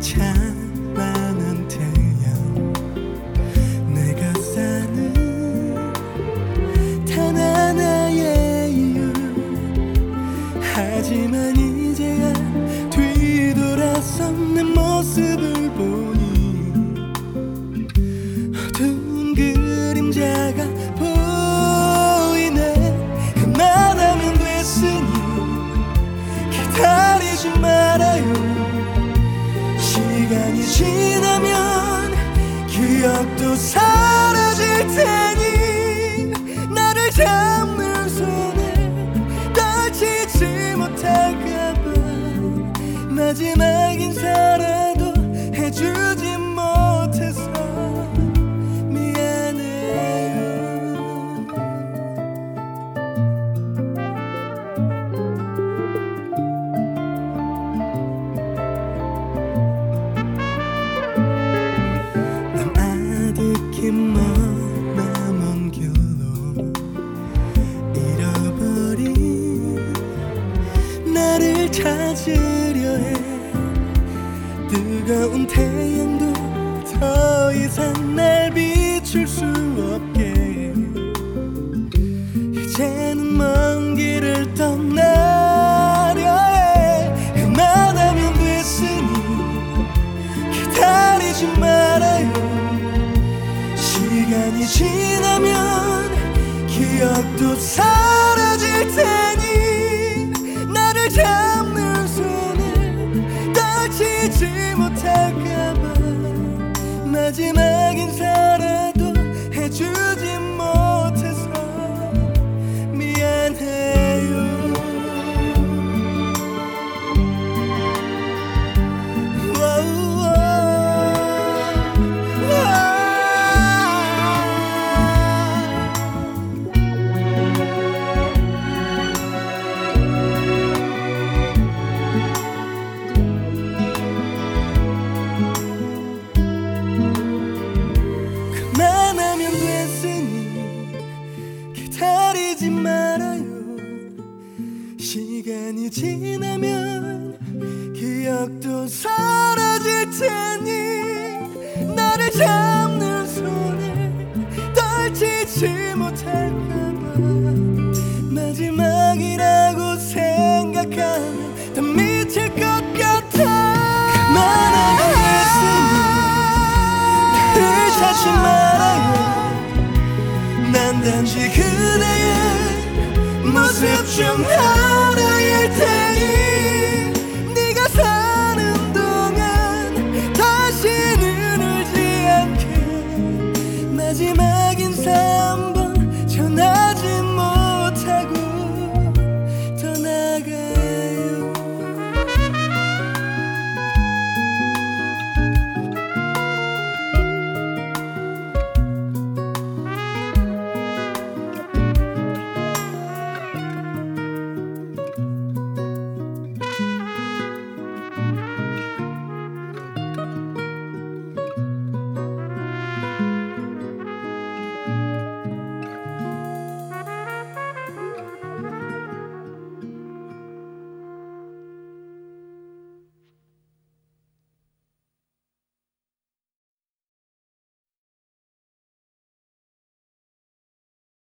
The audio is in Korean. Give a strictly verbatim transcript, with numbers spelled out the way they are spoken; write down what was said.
찬란한 태양 내가 사는 단 하나의 이유 하지만 이제야 뒤돌아서 내 모습을 보니 어두운 그림자가 보이네. 그만하면 됐으니 기다리지 말아요. 시간이 지나면 기억도 사라질 테니 나를 잡는 손을 다치지 못할까봐 마지막 인사라도 해주지 못해서 미안해요. 난 아득히 머나먼 길로 잃어버린 나를 찾으려 해. 뜨거운 태양도 더 이상 날 비출 수 없게 이제는 먼 길을 떠나려 해. 그만하면 됐으니 기다리지 말아요. 시간이 지나면 기억도 사라질 테니 나를 잡는 손을 다치지 못할까봐 마지막 인사라도 해주지 못해서 미안해요. 그만하면 됐으니 기다리지 말아요. 시간이 지나면 기억도 사라질 테니 나를 잡는 손을 떨치지 못할까봐 마지막이라고 생각하면 더 미칠 것 같아. 그만하면 됐으니 나를 찾지 말아요. 난 단지 그대의 모습 중 하나일 테니 네가 사는 동안 다시는 울지 않게 마지막 인사